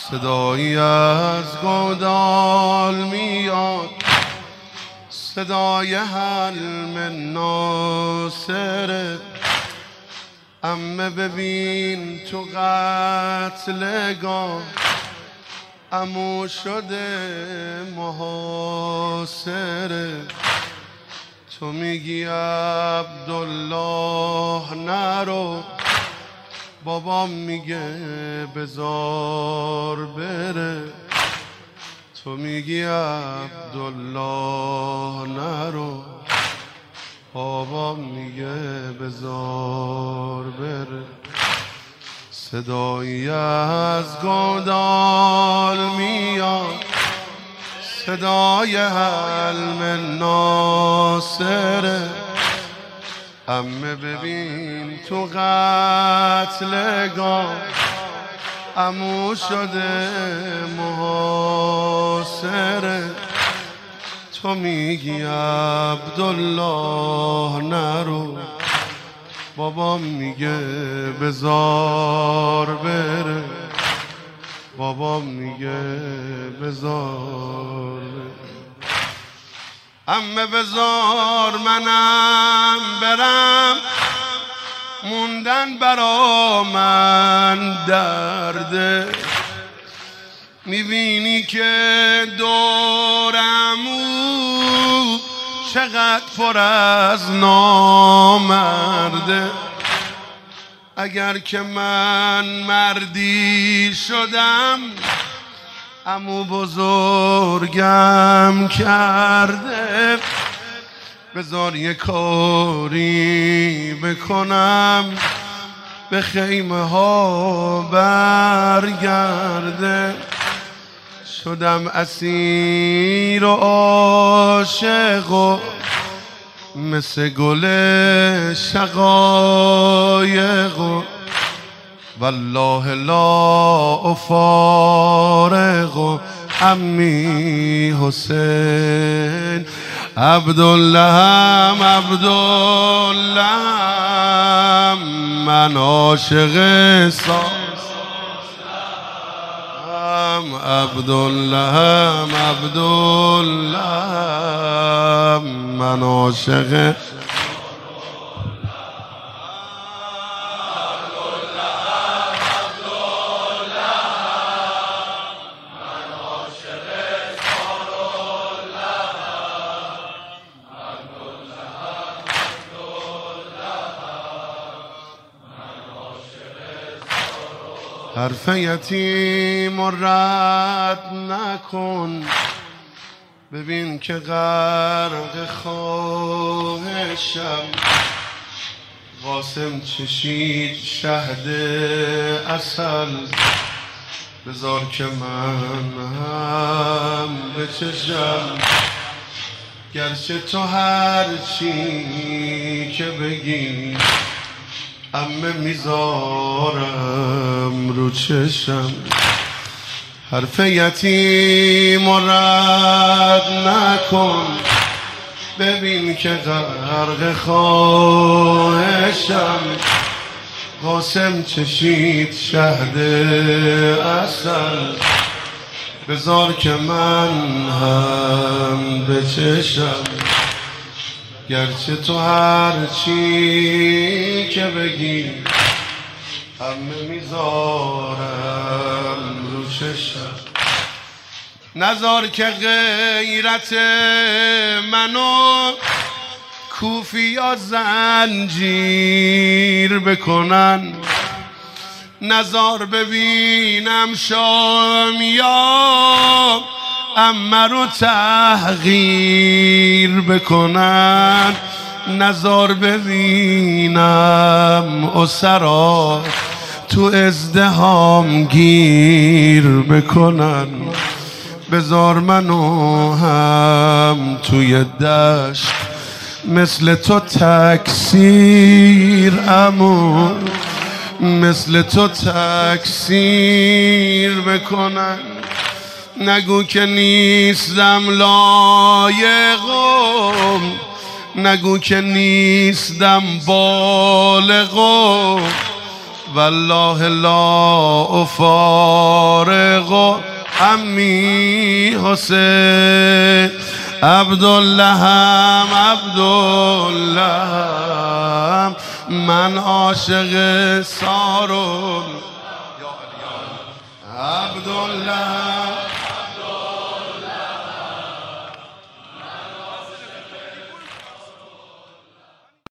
صدایی از گودال میاد، صدای حلم ناصره. عمه ببین تو قتلگاه، عمو شده محاصره. تو میگی عبدالله نرو، بابام میگه بزار بره. تو میگی عبدالله نرو، بابام میگه بزار بره. صدایی از گودال میاد، صدای حلم ناصره. عمه ببین تو قتلگاه، عمو شده محاصره. تو میگی عبدالله نرو، بابام میگه بزار بره. بابام میگه بزار بره. عمه بزار منم برم، موندن برا من درده. میبینی که دورمو چقدر پر از نامرده. اگر که من مردی شدم، عمو بزرگم کرده. بذار یه کاری بکنم، به خیمه ها برگرده. شدم اسیر و عاشق و مثل گل شقایق و والله لا افارق عمی حسین. عبدالله من عاشق عبدالله من عاشق. حرف یتیم رد نکن، ببین که غرق خواهشم. قاسم چشید شهد عسل، بذار که من هم بچشم. گرچه تو هر چی که بگی، عمه میذارم رو چشم. حرف یتیم رد نکن، ببین که غرق خواهشم. قاسم چشید شهد عسل، بذار که من هم بچشم. گرچه تو هر چی که بگی، همه میذارم رو چشم. نذار که غیرت منو کوفیا زنجیر بکنن. نذار ببینم شامیا عمه رو تحقیر بکنن. نذار ببینم اسرا تو ازدهام گیر بکنن. بذار منو هم توی دشت مثل تو تکثیر عمو، مثل تو تکثیر بکنن. نگو که نیستم لایقم، نگو که نیستم بالغم. والله لا افارق امی حسین عبدالله من عاشق سارون عبدالله